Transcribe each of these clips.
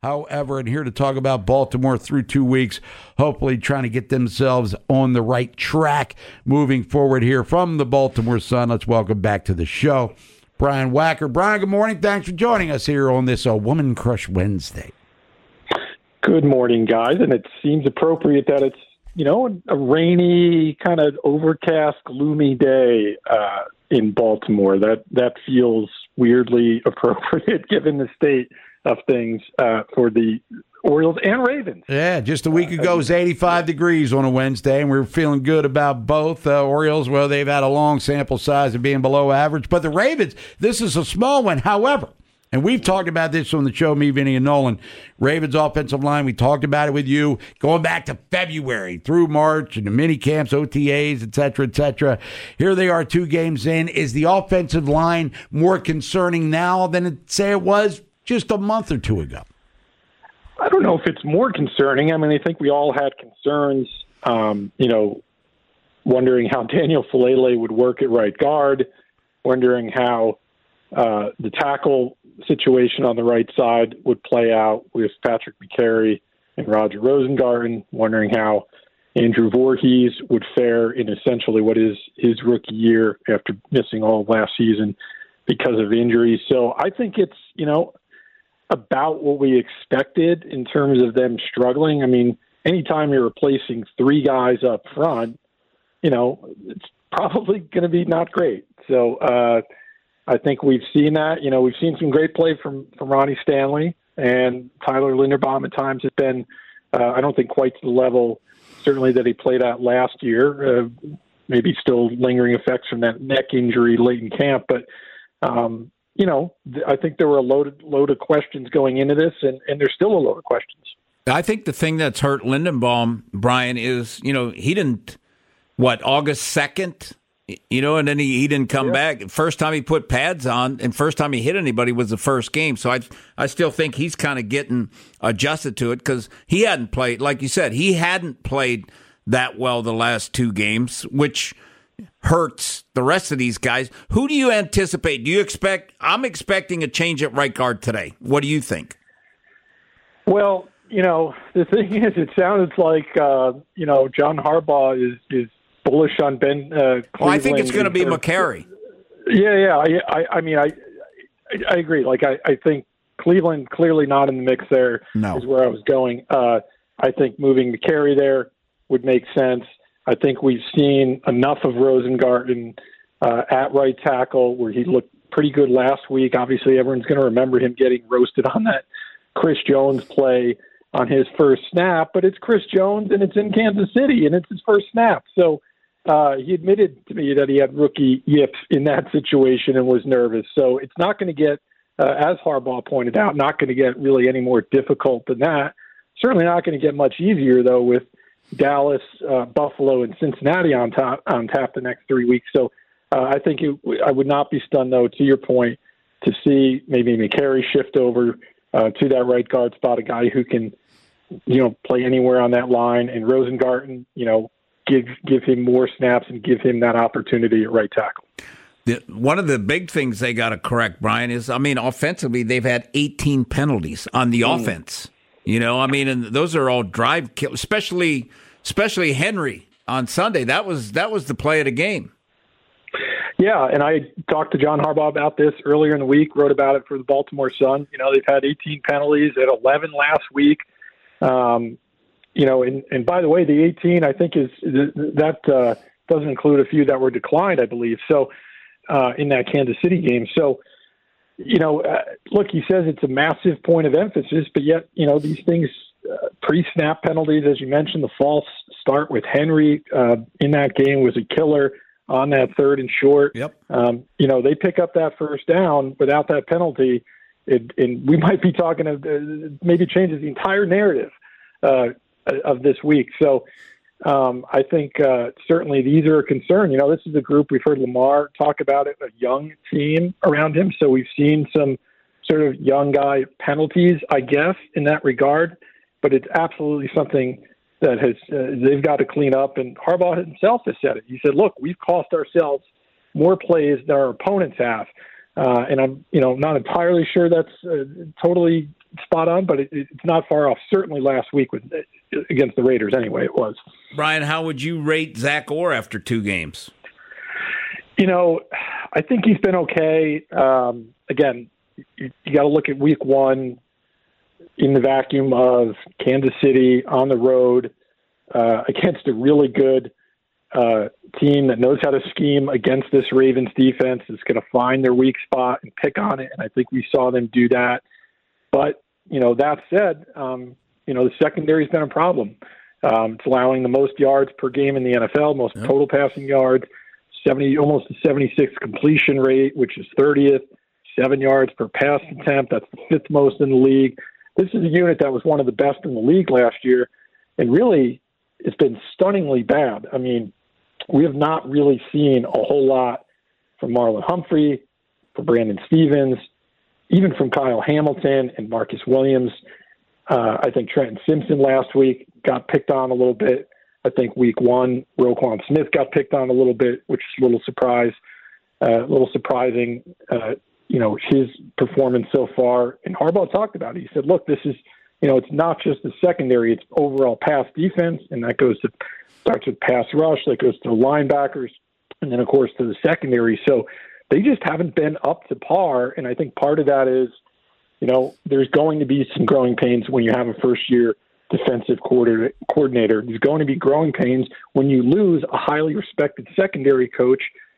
However, and here to talk about Baltimore through 2 weeks, hopefully trying to get themselves on the right track moving forward here from the Baltimore Sun. Let's welcome back to the show Brian Wacker. Brian, good morning. Thanks for joining us here on this Woman Crush Wednesday. Good morning, guys. And it seems appropriate that it's, a rainy, kind of overcast, gloomy day in Baltimore. That feels weirdly appropriate given the state of things for the Orioles and Ravens. Yeah, just a week ago it was 85 degrees on a Wednesday, and we were feeling good about both. Orioles, well, they've had a long sample size of being below average. But the Ravens, this is a small one. However, and we've talked about this on the show, me, Vinny, and Nolan, Ravens offensive line, we talked about it with you going back to February through March and the mini camps, OTAs, et cetera, et cetera. Here they are 2 games in. Is the offensive line more concerning now than, say, it was just a month or 2 ago? I don't know if it's more concerning. I mean, I think we all had concerns, wondering how Daniel Faalele would work at right guard, wondering how the tackle situation on the right side would play out with Patrick McCary and Roger Rosengarten, wondering how Andrew Voorhees would fare in essentially what is his rookie year after missing all of last season because of injuries. So I think it's, about what we expected in terms of them struggling. I mean, anytime you're replacing 3 guys up front, it's probably going to be not great. So I think we've seen that. We've seen some great play from Ronnie Stanley, and Tyler Linderbaum at times has been, I don't think quite to the level, certainly that he played at last year. Maybe still lingering effects from that neck injury late in camp, but I think there were a load of questions going into this, and there's still a load of questions. I think the thing that's hurt Lindenbaum, Brian, is, he didn't, August 2nd, and then he didn't come back. First time he put pads on and first time he hit anybody was the first game. So I still think he's kind of getting adjusted to it because he hadn't played, like you said, he hadn't played that well the last 2 games, which hurts the rest of these guys. Who do you anticipate? I'm expecting a change at right guard today. What do you think? Well, the thing is, it sounds like, John Harbaugh is bullish on Ben Cleveland. Well, I think it's going to be McCary. Yeah. I mean, I agree. Like, I think Cleveland clearly not in the mix there is where I was going. I think moving McCary there would make sense. I think we've seen enough of Rosengarten at right tackle where he looked pretty good last week. Obviously, everyone's going to remember him getting roasted on that Chris Jones play on his first snap, but it's Chris Jones and it's in Kansas City and it's his first snap. So he admitted to me that he had rookie yips in that situation and was nervous. So it's not going to get, as Harbaugh pointed out, not going to get really any more difficult than that. Certainly not going to get much easier, though, with Dallas, Buffalo, and Cincinnati on tap the next 3 weeks. So I think I would not be stunned, though, to your point, to see maybe McCary shift over to that right guard spot, a guy who can, play anywhere on that line, and Rosengarten, give him more snaps and give him that opportunity at right tackle. One of the big things they got to correct, Brian, is, offensively, they've had 18 penalties on the offense. And those are all drive kills, especially Henry on Sunday. That was the play of the game. Yeah, and I talked to John Harbaugh about this earlier in the week, wrote about it for the Baltimore Sun. They've had 18 penalties at 11 last week. And by the way, the 18, I think, that doesn't include a few that were declined, I believe, so in that Kansas City game. So, look, he says it's a massive point of emphasis, but yet, these things, pre-snap penalties, as you mentioned, the false start with Henry in that game was a killer on that 3rd and short. Yep. They pick up that first down without that penalty, and we might be talking of maybe changes the entire narrative of this week. So I think certainly these are a concern. This is a group, we've heard Lamar talk about it, a young team around him. So we've seen some sort of young guy penalties, I guess, in that regard. But it's absolutely something that they've got to clean up. And Harbaugh himself has said it. He said, look, we've cost ourselves more plays than our opponents have. And I'm, not entirely sure that's totally spot on, but it's not far off. Certainly last week against the Raiders anyway, it was. Brian, how would you rate Zach Orr after 2 games? I think he's been okay. Again, you got to look at week 1 in the vacuum of Kansas City on the road against a really good team that knows how to scheme against this Ravens defense. Is going to find their weak spot and pick on it, and I think we saw them do that. But, that said, the secondary's been a problem. It's allowing the most yards per game in the NFL, most total passing yards, almost a 76 completion rate, which is 30th, 7 yards per pass attempt. That's the 5th most in the league. This is a unit that was one of the best in the league last year, and really it's been stunningly bad. I mean, we have not really seen a whole lot from Marlon Humphrey, from Brandon Stevens, even from Kyle Hamilton and Marcus Williams. I think Trenton Simpson last week got picked on a little bit. I think week 1, Roquan Smith got picked on a little bit, which is a little surprising, his performance so far. And Harbaugh talked about it. He said, look, this is, it's not just the secondary, it's overall pass defense, and that starts with pass rush, that goes to the linebackers, and then, of course, to the secondary. So they just haven't been up to par, and I think part of that is, there's going to be some growing pains when you have a first-year defensive coordinator. There's going to be growing pains when you lose a highly respected secondary coach,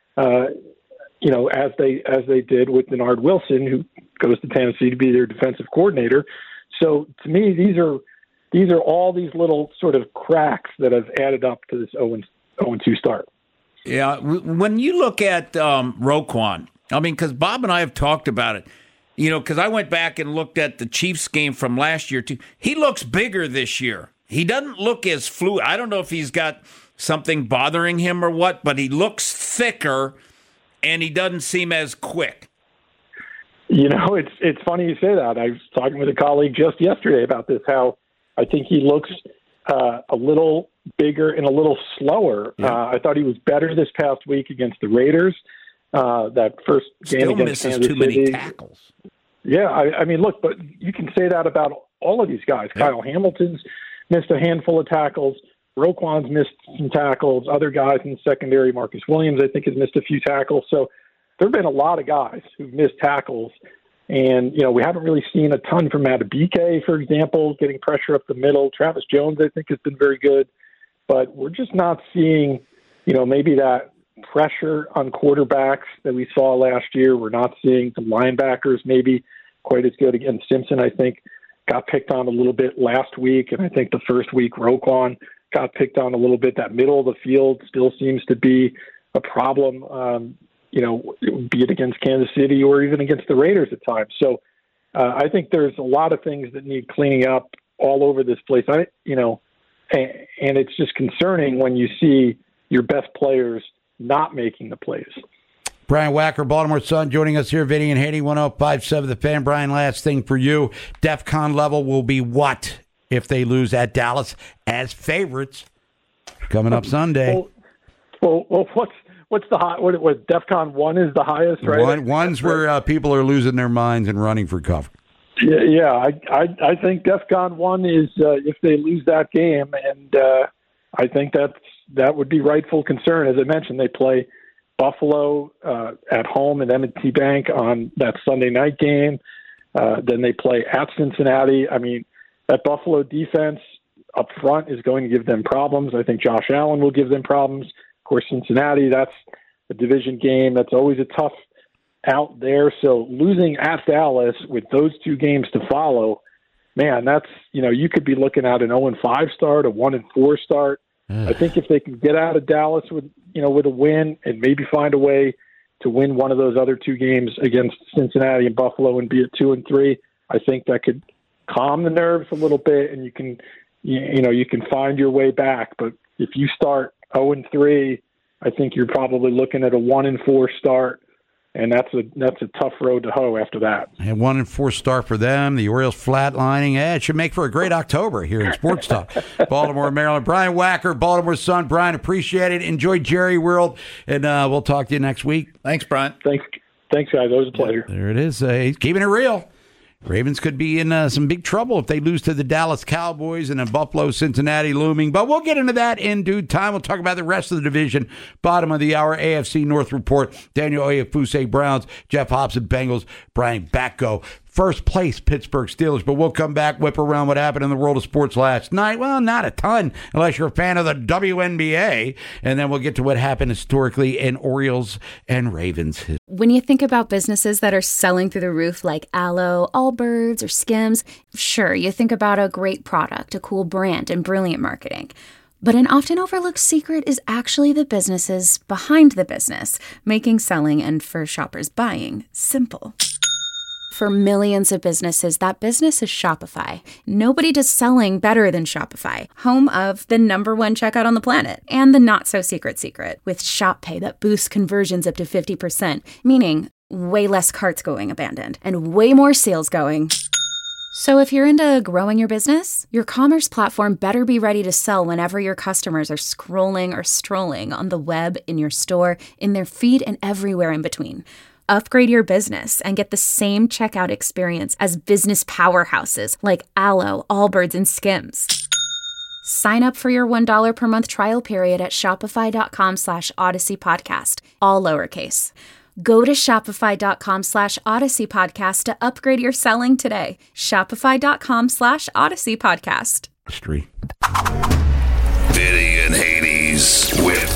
as they did with Denard Wilson, who goes to Tennessee to be their defensive coordinator. So to me, these are all these little sort of cracks that have added up to this 0-2 start. Yeah, when you look at Roquan, because Bob and I have talked about it, because I went back and looked at the Chiefs game from last year, too. He looks bigger this year. He doesn't look as fluid. I don't know if he's got something bothering him or what, but he looks thicker, and he doesn't seem as quick. It's funny you say that. I was talking with a colleague just yesterday about this, how I think he looks a little bigger and a little slower. Yeah. I thought he was better this past week against the Raiders. That first game Still against misses Kansas too many City. tackles. Yeah, I mean, look, but you can say that about all of these guys. Yeah. Kyle Hamilton's missed a handful of tackles. Roquan's missed some tackles. Other guys in the secondary, Marcus Williams, I think, has missed a few tackles. So there have been a lot of guys who've missed tackles. And, we haven't really seen a ton from Madubuike, for example, getting pressure up the middle. Travis Jones, I think, has been very good. But we're just not seeing, maybe that pressure on quarterbacks that we saw last year. We're not seeing some linebackers maybe quite as good. Again, Simpson, I think, got picked on a little bit last week, and I think the first week Roquan got picked on a little bit. That middle of the field still seems to be a problem, be it against Kansas City or even against the Raiders at times. So I think there's a lot of things that need cleaning up all over this place. And it's just concerning when you see your best players not making the plays. Brian Wacker, Baltimore Sun, joining us here, Vinny and Haney, 105.7 The Fan. Brian, last thing for you. DEFCON level will be what if they lose at Dallas as favorites coming up Sunday? Well, what's the high? What DEFCON 1 is the highest, right? One's where people are losing their minds and running for cover. Yeah. I think DEFCON 1 is if they lose that game, and I think that would be rightful concern. As I mentioned, they play Buffalo at home at M&T Bank on that Sunday night game. Then they play at Cincinnati. I mean, that Buffalo defense up front is going to give them problems. I think Josh Allen will give them problems. Of course, Cincinnati, that's a division game. That's always a tough out there. So losing at Dallas with those 2 games to follow, man, that's, you could be looking at an 0-5 start, a 1-4 start. I think if they can get out of Dallas with a win and maybe find a way to win one of those other 2 games against Cincinnati and Buffalo and be at 2-3, I think that could calm the nerves a little bit, and you can find your way back. But if you start 0-3, I think you're probably looking at a 1-4 start, and that's a tough road to hoe after that. And 1-4 start for them. The Orioles flatlining. It should make for a great October here in Sports Talk. Baltimore, Maryland. Brian Wacker, Baltimore Sun. Brian, appreciate it. Enjoy Jerry World, and we'll talk to you next week. Thanks, Brian. Thanks, guys. Always a pleasure. There it is. He's keeping it real. Ravens could be in some big trouble if they lose to the Dallas Cowboys, and then Buffalo, Cincinnati looming. But we'll get into that in due time. We'll talk about the rest of the division. Bottom of the hour, AFC North report. Daniel Oyefuse, Browns. Jeff Hobson, Bengals. Brian Batko, first place Pittsburgh Steelers. But we'll come back, whip around what happened in the world of sports last night. Well, not a ton, unless you're a fan of the WNBA. And then we'll get to what happened historically in Orioles and Ravens. When you think about businesses that are selling through the roof like Aloe, Allbirds, or Skims, sure, you think about a great product, a cool brand, and brilliant marketing. But an often overlooked secret is actually the businesses behind the business, making selling and, for shoppers, buying simple. For millions of businesses, that business is Shopify. Nobody does selling better than Shopify, home of the #1 checkout on the planet, and the not-so-secret secret, with Shop Pay that boosts conversions up to 50%, meaning way less carts going abandoned, and way more sales going. So if you're into growing your business, your commerce platform better be ready to sell whenever your customers are scrolling or strolling on the web, in your store, in their feed, and everywhere in between. Upgrade your business and get the same checkout experience as business powerhouses like Aloe, Allbirds, and Skims. Sign up for your $1 per month trial period at shopify.com/Odyssey Podcast, all lowercase. Go to shopify.com/Odyssey Podcast to upgrade your selling today. Shopify.com/Odyssey Podcast. Vinny and Hades with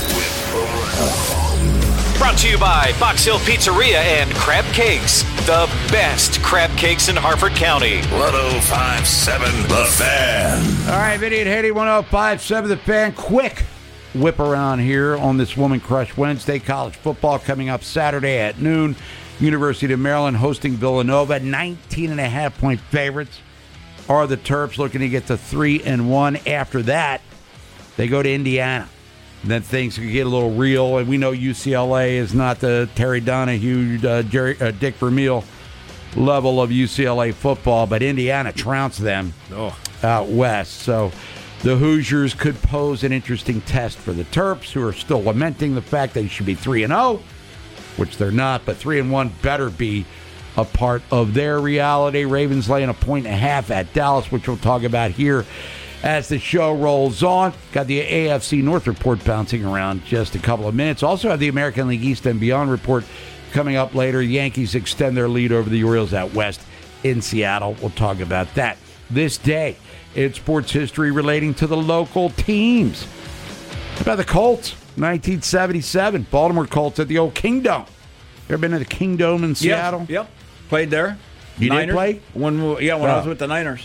Brought to you by Box Hill Pizzeria and Crab Cakes, the best crab cakes in Harford County. 105.7 The Fan. All right, Vinny and Hades, 105.7 The Fan. Quick whip around here on this Woman Crush Wednesday. College football coming up Saturday at noon. University of Maryland hosting Villanova. 19.5-point favorites are the Terps, looking to get to 3-1. After that, they go to Indiana. Then things can get a little real, and we know UCLA is not the Terry Donahue, Dick Vermeil level of UCLA football, but Indiana trounced them out west. So the Hoosiers could pose an interesting test for the Terps, who are still lamenting the fact they should be 3-0, which they're not, but 3-1 better be a part of their reality. Ravens laying 1.5 at Dallas, which we'll talk about here as the show rolls on. Got the AFC North report bouncing around just a couple of minutes. Also have the American League East and Beyond report coming up later. Yankees extend their lead over the Orioles out west in Seattle. We'll talk about that. This day in sports history relating to the local teams. How about the Colts? 1977, Baltimore Colts at the old Kingdome. Ever been to the Kingdome in Seattle? Yep. Played there. You did play? When I was with the Niners.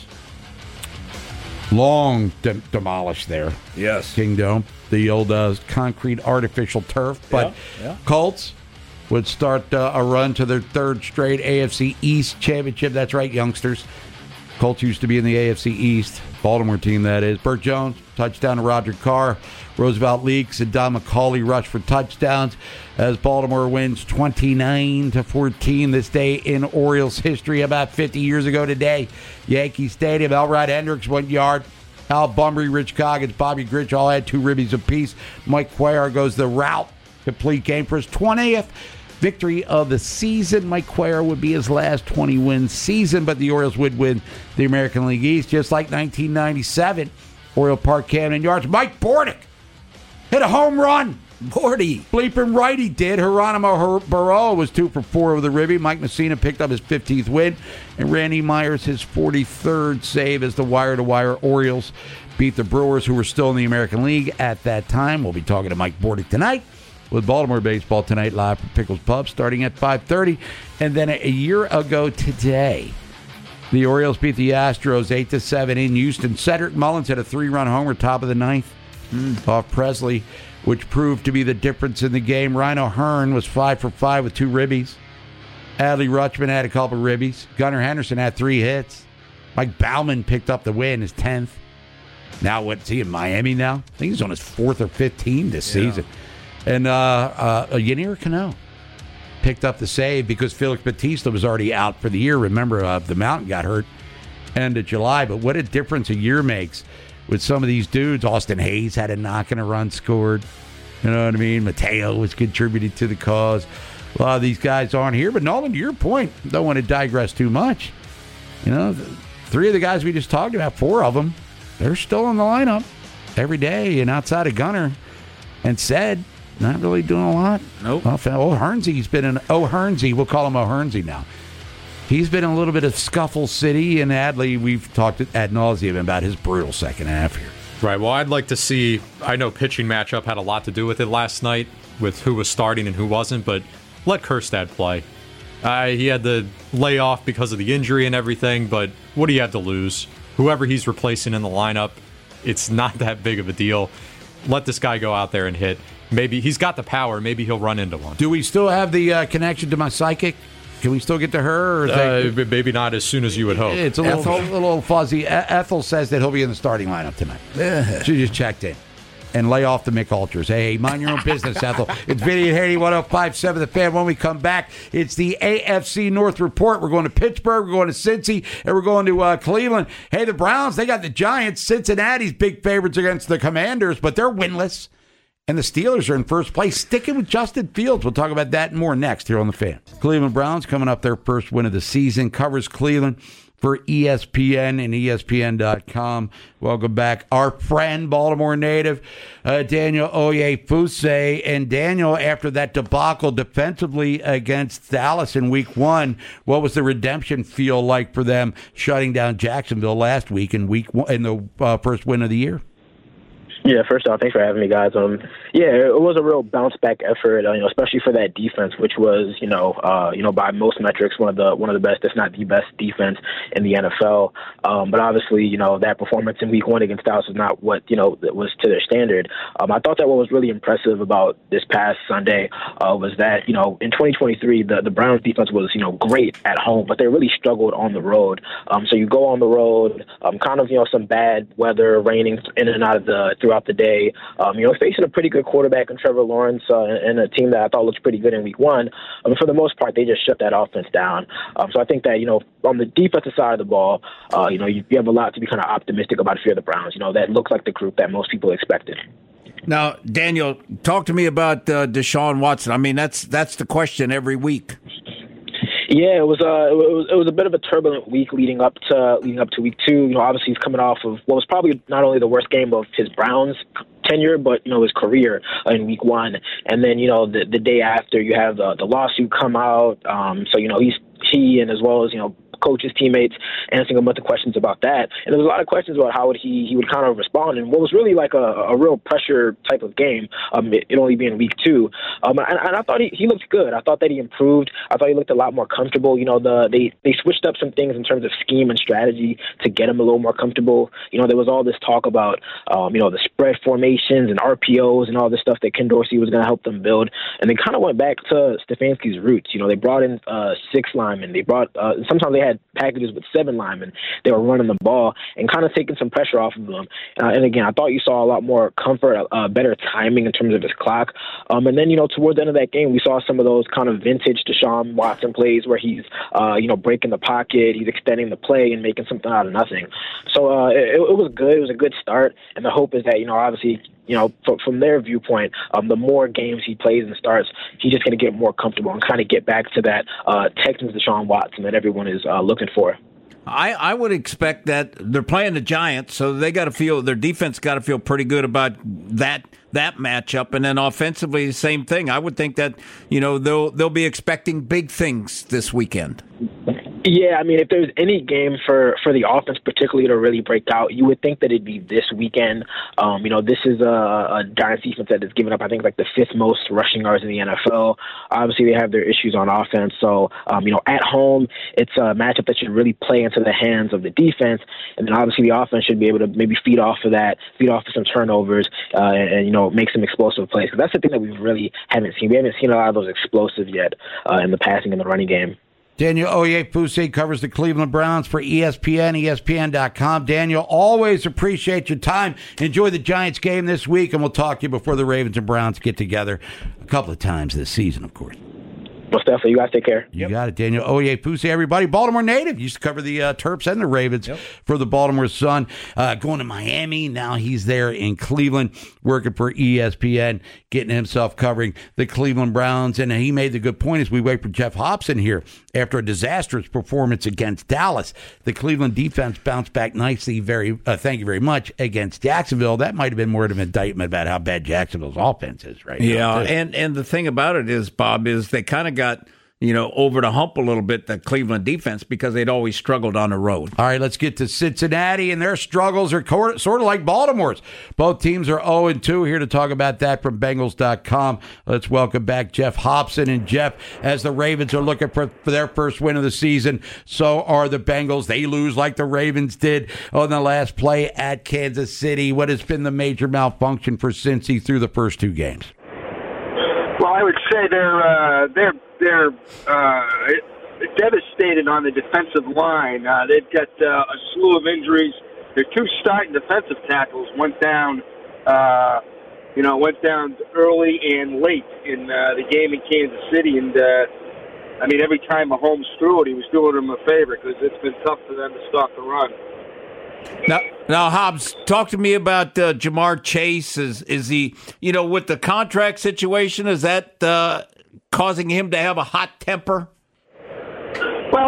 Long demolished there. Yes. Kingdome, the old concrete artificial turf. But Colts would start a run to their third straight AFC East championship. That's right, youngsters. Colts used to be in the AFC East. Baltimore team, that is. Burt Jones, touchdown to Roger Carr. Roosevelt Leaks and Don McCauley rush for touchdowns as Baltimore wins 29-14 this day in Orioles history. About 50 years ago today, Yankee Stadium, Elrod Hendricks 1 yard. Al Bunbury, Rich Coggins, Bobby Gritch all had 2 ribbies apiece. Mike Cuellar goes the route. Complete game for his 20th victory of the season. Mike Cuellar would be his last 20-win season, but the Orioles would win the American League East, just like 1997. Oriole Park, Camden Yards. Mike Bordick hit a home run. Bordy. Bleeping right he did. Geronimo Barreau was 2 for 4 with the ribby. Mike Messina picked up his 15th win. And Randy Myers his 43rd save as the wire-to-wire Orioles beat the Brewers, who were still in the American League at that time. We'll be talking to Mike Bordick tonight with Baltimore baseball tonight live from Pickles Pub starting at 5:30. And then a year ago today, the Orioles beat the Astros 8-7 in Houston. Cedric Mullins had a 3-run homer top of the ninth off Presley, which proved to be the difference in the game. Rhino Hearn was 5 for 5 with 2 ribbies. Adley Rutschman had a couple ribbies. Gunnar Henderson had 3 hits. Mike Baumann picked up the win, his 10th. Now, what's he in Miami now? I think he's on his 4th or 5th team this season. And Yanier Cano picked up the save because Felix Bautista was already out for the year. Remember, the Mountain got hurt end of July. But what a difference a year makes with some of these dudes. Austin Hayes had a knock and a run scored. You know what I mean? Mateo was contributing to the cause. A lot of these guys aren't here. But Nolan, to your point, don't want to digress too much. Three of the guys we just talked about, four of them, they're still in the lineup every day and outside of Gunnar. And said, not really doing a lot. Nope. Well, O'Hearnsey's been in O'Hearnsey. We'll call him O'Hearnsey now. He's been in a little bit of scuffle city, and Adley, we've talked ad nauseum about his brutal second half here. Right. Well, I'd like to see, I know pitching matchup had a lot to do with it last night with who was starting and who wasn't, but let Kjerstad play. He had the layoff because of the injury and everything, but what do you have to lose? Whoever he's replacing in the lineup, it's not that big of a deal. Let this guy go out there and hit. Maybe he's got the power. Maybe he'll run into one. Do we still have the connection to my psychic? Can we still get to her? Or maybe not as soon as you would hope. It's a little fuzzy. Ethel says that he'll be in the starting lineup tonight. She just checked in. And lay off the McUltras. Hey, mind your own business, Ethel. It's Vinny and Haney, 105.7 The Fan. When we come back, it's the AFC North Report. We're going to Pittsburgh, we're going to Cincy, and we're going to Cleveland. Hey, the Browns, they got the Giants. Cincinnati's big favorites against the Commanders, but they're winless. And the Steelers are in first place, sticking with Justin Fields. We'll talk about that and more next here on The Fan. Cleveland Browns coming up their first win of the season. Covers Cleveland for ESPN and ESPN.com. Welcome back, our friend, Baltimore native, Daniel Oyefuse. And Daniel, after that debacle defensively against Dallas in Week 1, what was the redemption feel like for them shutting down Jacksonville last week in the first win of the year? Yeah, first off, thanks for having me, guys. It was a real bounce back effort, especially for that defense, which was, by most metrics, one of the best, if not the best defense in the NFL. But obviously, that performance in Week 1 against Dallas was not what, was to their standard. I thought that what was really impressive about this past Sunday was that, in 2023, the Browns defense was, great at home, but they really struggled on the road. So you go on the road, some bad weather, raining in and out of throughout the day, facing a pretty good quarterback in Trevor Lawrence and a team that I thought looked pretty good in Week 1. But for the most part, they just shut that offense down. So I think that, on the defensive side of the ball, you have a lot to be kind of optimistic about if you're the Browns. That looks like the group that most people expected. Now, Daniel, talk to me about Deshaun Watson. I mean, that's the question every week. Yeah, it was a bit of a turbulent week leading up to Week 2. Obviously he's coming off of what was probably not only the worst game of his Browns tenure, but his career in Week 1. And then the day after you have the lawsuit come out. So he and as well as coaches, teammates, answering a bunch of questions about that. And there was a lot of questions about how he would kind of respond. And what was really like a real pressure type of game, it only being Week 2. And I thought he looked good. I thought that he improved. I thought he looked a lot more comfortable. They switched up some things in terms of scheme and strategy to get him a little more comfortable. There was all this talk about, the spread formations and RPOs and all this stuff that Ken Dorsey was going to help them build. And they kind of went back to Stefanski's roots. They brought in 6 linemen. They brought, sometimes they had packages with 7 linemen. They were running the ball and kind of taking some pressure off of them. And again, I thought you saw a lot more comfort, better timing in terms of his clock. And then, toward the end of that game, we saw some of those kind of vintage Deshaun Watson plays where he's, breaking the pocket, he's extending the play and making something out of nothing. So it was good. It was a good start. And the hope is that, obviously, from their viewpoint, the more games he plays and starts, he's just going to get more comfortable and kind of get back to that Texans Deshaun Watson that everyone is looking for. I would expect that they're playing the Giants, so they got to feel their defense got to feel pretty good about that matchup, and then offensively the same thing. I would think that they'll be expecting big things this weekend. Yeah, I mean, if there's any game for the offense particularly to really break out, you would think that it'd be this weekend. This is a Giants defense that has given up, I think, like the 5th most rushing yards in the NFL. Obviously, they have their issues on offense. So, at home, it's a matchup that should really play into the hands of the defense. And then obviously the offense should be able to maybe feed off of some turnovers and make some explosive plays. Because that's the thing that we really haven't seen. We haven't seen a lot of those explosives yet in the passing and the running game. Daniel Oyefuse covers the Cleveland Browns for ESPN, ESPN.com. Daniel, always appreciate your time. Enjoy the Giants game this week, and we'll talk to you before the Ravens and Browns get together a couple of times this season, of course. Most definitely. You guys take care. You got it, Daniel Oyefusi, everybody. Baltimore native. Used to cover the Terps and the Ravens for the Baltimore Sun. Going to Miami. Now he's there in Cleveland, working for ESPN, getting himself covering the Cleveland Browns. And he made the good point as we wait for Jeff Hobson here. After a disastrous performance against Dallas, the Cleveland defense bounced back nicely. Thank you very much, against Jacksonville. That might have been more of an indictment about how bad Jacksonville's offense is right now. Yeah, and the thing about it is, Bob, is they kind of got over the hump a little bit, the Cleveland defense, because they'd always struggled on the road. All right, let's get to Cincinnati, and their struggles are sort of like Baltimore's. Both teams are 0-2. Here to talk about that from Bengals.com. Let's welcome back Jeff Hobson. And Jeff, as the Ravens are looking for their first win of the season, so are the Bengals. They lose like the Ravens did on the last play at Kansas City. What has been the major malfunction for Cincy through the first two games? Well, I would say they're devastated on the defensive line. They've got a slew of injuries. Their two starting defensive tackles went down early and late in the game in Kansas City. And, every time Mahomes threw it, he was doing them a favor because it's been tough for them to stop the run. Now, Hobbs, talk to me about Jamar Chase. Is he, with the contract situation, is that causing him to have a hot temper? Well,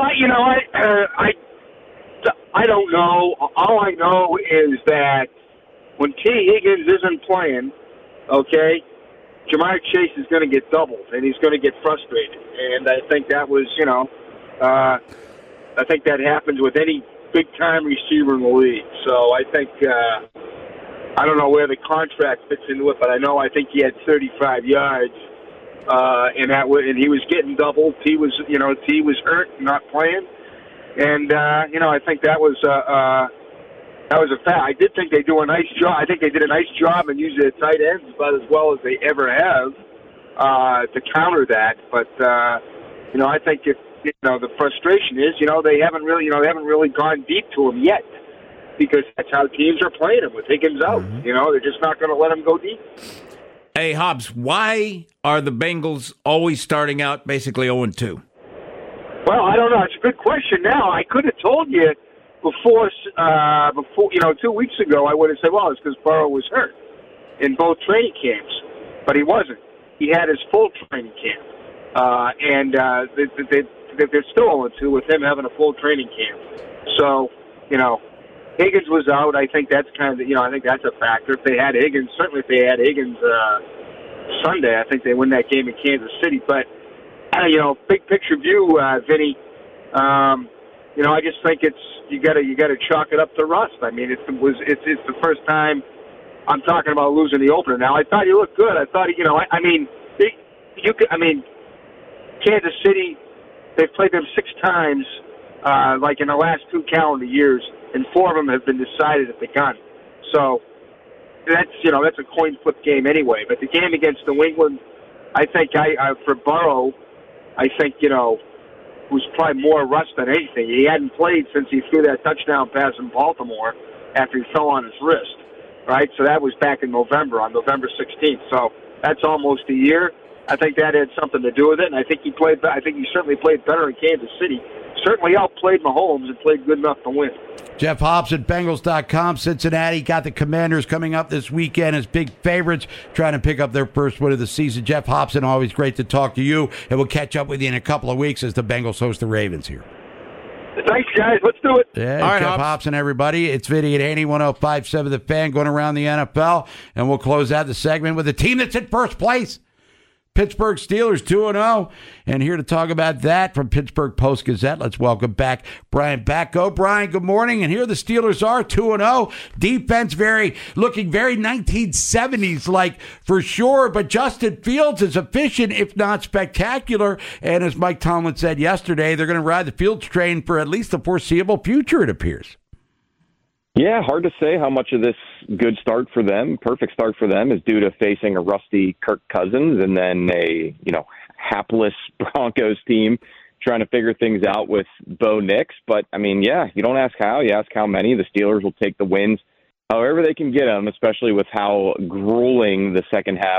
I don't know. All I know is that when T. Higgins isn't playing, okay, Jamar Chase is going to get doubled, and he's going to get frustrated. And I think that was, I think that happens with any big-time receiver in the league. So I think, I don't know where the contract fits into it, but I think he had 35 yards, and he was getting doubled. T was hurt, not playing, and I think that was a fact. I did think they do a nice job. I think they did a nice job in using their tight ends about as well as they ever have to counter that. But I think if the frustration is, they haven't really gone deep to him yet, because that's how teams are playing him with Higgins out. Mm-hmm. They're just not going to let him go deep. Hey, Hobbs, why are the Bengals always starting out basically 0-2? Well, I don't know. It's a good question. Now, I could have told you before 2 weeks ago. I would have said, well, it's because Burrow was hurt in both training camps, but he wasn't. He had his full training camp, and they're still 0-2 with him having a full training camp. So, Higgins was out. I think that's I think that's a factor. If they had Higgins, certainly if they had Higgins Sunday, I think they win that game in Kansas City. But, big picture view, Vinny, I just think you got to chalk it up to rust. I mean, it's the first time I'm talking about losing the opener. Now, I thought you looked good. I thought, Kansas City, they've played them 6 times, like in the last 2 calendar years, and 4 of them have been decided at the gun. So that's a coin flip game anyway. But the game against New England, I think for Burrow, I think was probably more rust than anything. He hadn't played since he threw that touchdown pass in Baltimore after he fell on his wrist, right? So that was back in November, on November 16th. So that's almost a year. I think that had something to do with it, and I think he certainly played better in Kansas City. Certainly outplayed Mahomes and played good enough to win. Jeff Hobson, Bengals.com. Cincinnati got the Commanders coming up this weekend as big favorites, trying to pick up their first win of the season. Jeff Hobson, always great to talk to you, and we'll catch up with you in a couple of weeks as the Bengals host the Ravens here. Thanks, guys. Let's do it. Yeah, all right, Jeff Hobson, everybody. It's Vinny at Haney, 105.7 The Fan, going around the NFL, and we'll close out the segment with a team that's in first place. Pittsburgh Steelers 2-0, and here to talk about that from Pittsburgh Post-Gazette, let's welcome back Brian Batko. Brian, good morning, and here the Steelers are 2-0. Defense looking very 1970s like for sure, but Justin Fields is efficient, if not spectacular, and as Mike Tomlin said yesterday, they're going to ride the Fields train for at least the foreseeable future, it appears. Yeah, hard to say how much of this good start for them, perfect start for them, is due to facing a rusty Kirk Cousins and then a, hapless Broncos team trying to figure things out with Bo Nix. But, you don't ask how, you ask how many. The Steelers will take the wins however they can get them, especially with how grueling the second half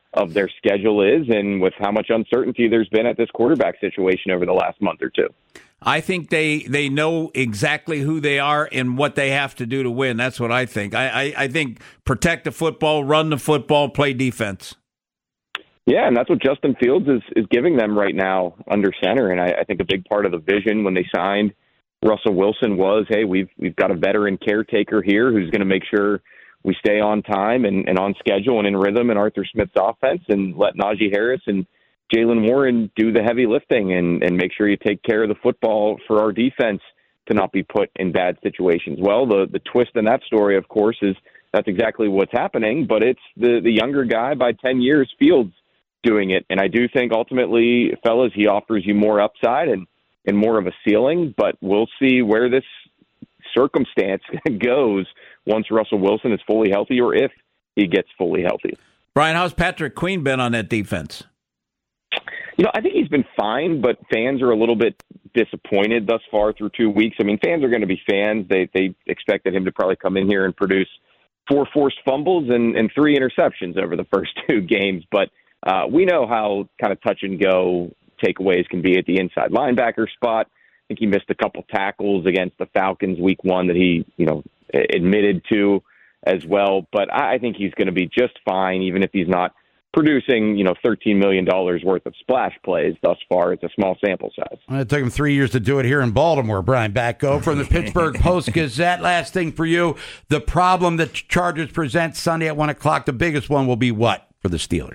of their schedule is and with how much uncertainty there's been at this quarterback situation over the last month or two. I think they know exactly who they are and what they have to do to win. That's what I think. I think protect the football, run the football, play defense. Yeah, and that's what Justin Fields is giving them right now under center. And I think a big part of the vision when they signed Russell Wilson was, hey, we've got a veteran caretaker here who's going to make sure we stay on time and on schedule and in rhythm in Arthur Smith's offense, and let Najee Harris and Jaylen Warren do the heavy lifting and make sure you take care of the football for our defense to not be put in bad situations. Well, the twist in that story, of course, is that's exactly what's happening, but it's the younger guy by 10 years, Fields, doing it. And I do think ultimately, fellas, he offers you more upside and more of a ceiling, but we'll see where this circumstance goes once Russell Wilson is fully healthy, or if he gets fully healthy. Brian, how's Patrick Queen been on that defense? I think he's been fine, but fans are a little bit disappointed thus far through 2 weeks. I mean, fans are going to be fans. They expected him to probably come in here and produce 4 forced fumbles and 3 interceptions over the first 2 games, but we know how kind of touch and go takeaways can be at the inside linebacker spot. I think he missed a couple tackles against the Falcons week 1 that he, admitted to as well. But I think he's going to be just fine, even if he's not producing, $13 million worth of splash plays thus far. It's a small sample size. It took him 3 years to do it here in Baltimore. Brian Batko from the Pittsburgh Post-Gazette. Last thing for you, the problem that Chargers present Sunday at 1 o'clock, the biggest one will be what for the Steelers?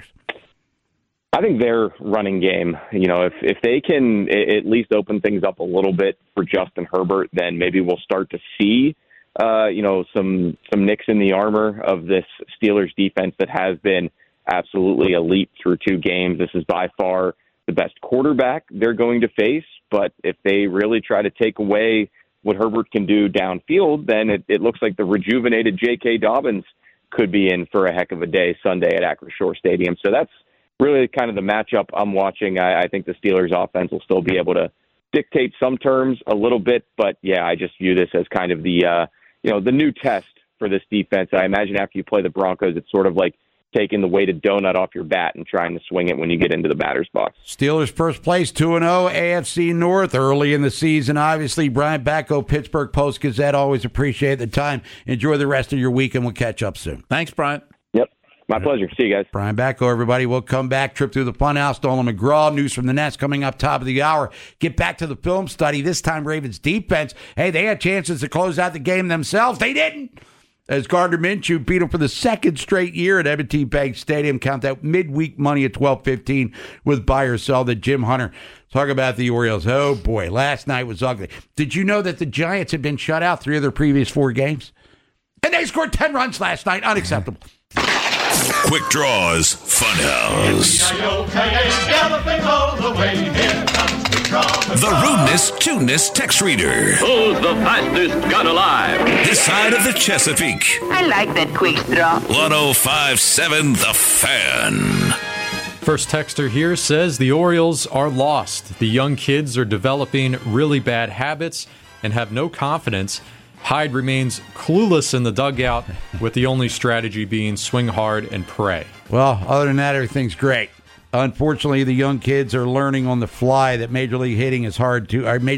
I think their running game, if they can at least open things up a little bit for Justin Herbert, then maybe we'll start to see, some nicks in the armor of this Steelers defense that has been absolutely elite through 2 games. This is by far the best quarterback they're going to face, but if they really try to take away what Herbert can do downfield, then it looks like the rejuvenated J.K. Dobbins could be in for a heck of a day Sunday at Acrisure Stadium. So that's really kind of the matchup I'm watching. I think the Steelers offense will still be able to dictate some terms a little bit, but yeah, I just view this as kind of the new test for this defense. I imagine after you play the Broncos, it's sort of like taking the weighted donut off your bat and trying to swing it when you get into the batter's box. Steelers first place, 2-0, AFC North early in the season. Obviously, Brian Batko, Pittsburgh Post-Gazette. Always appreciate the time. Enjoy the rest of your week, and we'll catch up soon. Thanks, Brian. Yep. My pleasure. See you guys. Brian Batko, everybody. We'll come back. Trip through the Funhouse. Nolan McGraw. News from the Nest coming up top of the hour. Get back to the film study. This time, Ravens defense. Hey, they had chances to close out the game themselves. They didn't. As Gardner Minshew beat him for the 2nd straight year at M&T Bank Stadium. Count that midweek money at 12:15 with buy or sell. The Jim Hunter. Talk about the Orioles. Oh, boy. Last night was ugly. Did you know that the Giants had been shut out 3 of their previous 4 games? And they scored 10 runs last night. Unacceptable. Quick Draws Funhouse. The Rudeness Tuneness Text Reader. Who's the fastest gun alive? This side of the Chesapeake. I like that quick draw. 105.7 The Fan. First texter here says the Orioles are lost. The young kids are developing really bad habits and have no confidence. Hyde remains clueless in the dugout, with the only strategy being swing hard and pray. Well, other than that, everything's great. Unfortunately, the young kids are learning on the fly that Major League pitching is hard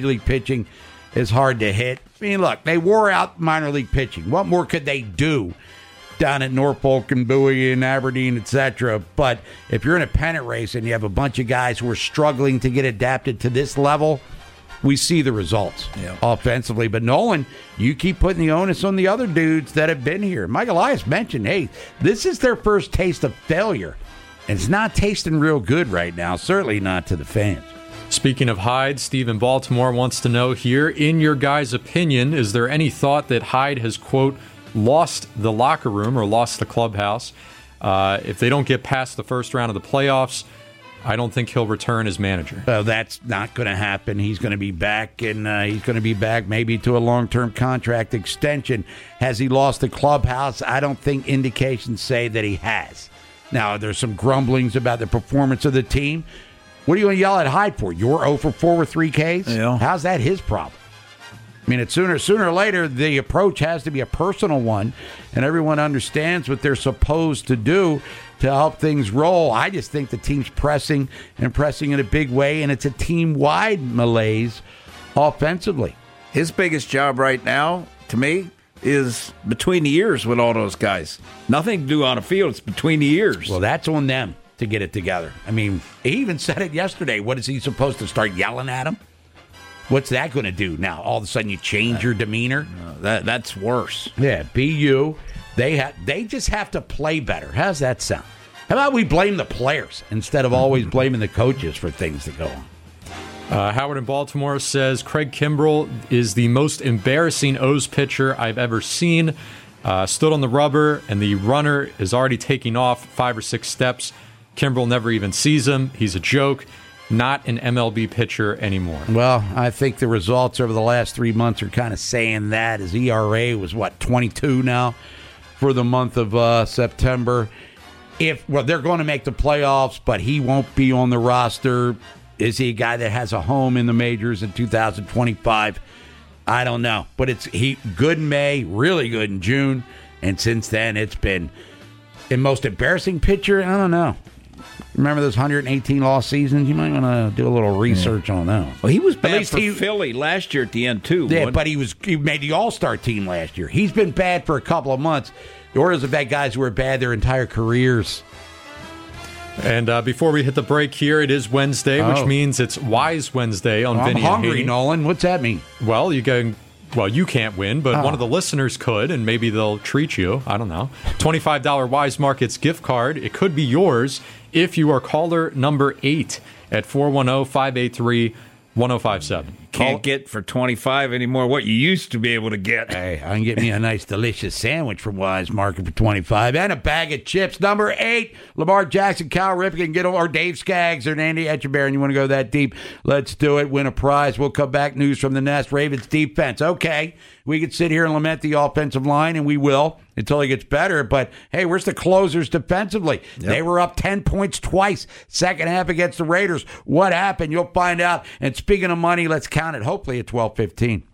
to hit. I mean, look, they wore out minor league pitching. What more could they do down at Norfolk and Bowie and Aberdeen, etc.? But if you're in a pennant race and you have a bunch of guys who are struggling to get adapted to this level, we see the results offensively. But Nolan, you keep putting the onus on the other dudes that have been here. Mike Elias mentioned, hey, this is their first taste of failure. And it's not tasting real good right now, certainly not to the fans. Speaking of Hyde, Steve in Baltimore wants to know here, in your guys' opinion, is there any thought that Hyde has, quote, lost the locker room or lost the clubhouse? If they don't get past the first round of the playoffs, I don't think he'll return as manager. That's not going to happen. He's going to be back, and he's going to be back maybe to a long-term contract extension. Has he lost the clubhouse? I don't think indications say that he has. Now, there's some grumblings about the performance of the team. What are you going to yell at Hyde for? You're 0 for 4 with 3 Ks? Yeah. How's that his problem? I mean, it's sooner or later, the approach has to be a personal one, and everyone understands what they're supposed to do to help things roll. I just think the team's pressing in a big way, and it's a team-wide malaise offensively. His biggest job right now, to me, is between the ears with all those guys. Nothing to do on the field. It's between the ears. Well, that's on them to get it together. I mean, he even said it yesterday. What is he supposed to start yelling at him? What's that going to do now? All of a sudden you change your demeanor? That's worse. Yeah, be you. They just have to play better. How's that sound? How about we blame the players instead of always blaming the coaches for things that go on? Howard in Baltimore says Craig Kimbrell is the most embarrassing O's pitcher I've ever seen. Stood on the rubber, and the runner is already taking off 5 or 6 steps. Kimbrell never even sees him. He's a joke. Not an MLB pitcher anymore. Well, I think the results over the last 3 months are kind of saying that. His ERA was, 22 now for the month of September. They're going to make the playoffs, but he won't be on the roster. Is he a guy that has a home in the majors in 2025? I don't know. But he good in May, really good in June, and since then it's been the most embarrassing pitcher. I don't know. Remember those 118 lost seasons? You might want to do a little research on that. Well, he was bad for Philly last year at the end, too. Yeah, but he made the All-Star team last year. He's been bad for a couple of months. The Orioles have had guys who were bad their entire careers. And before we hit the break here, it is Wednesday, which means it's Wise Wednesday on Vinny and Haney. I'm hungry, Nolan. What's that mean? Well, you can't win, but one of the listeners could, and maybe they'll treat you. I don't know. $25 Wise Markets gift card. It could be yours if you are caller number 8 at 410-583-1057. Can't get for $25 anymore what you used to be able to get. Hey, I can get me a nice, delicious sandwich from Wise Market for $25 and a bag of chips. Number 8, Lamar Jackson, Cal Ripken, or Dave Skaggs or Andy Etchebarren. You want to go that deep? Let's do it. Win a prize. We'll come back. News from the Nest. Ravens defense. Okay, we could sit here and lament the offensive line, and we will until it gets better. But, hey, where's the closers defensively? Yep. They were up 10 points twice. Second half against the Raiders. What happened? You'll find out. And speaking of money, let's count it, hopefully at 12:15.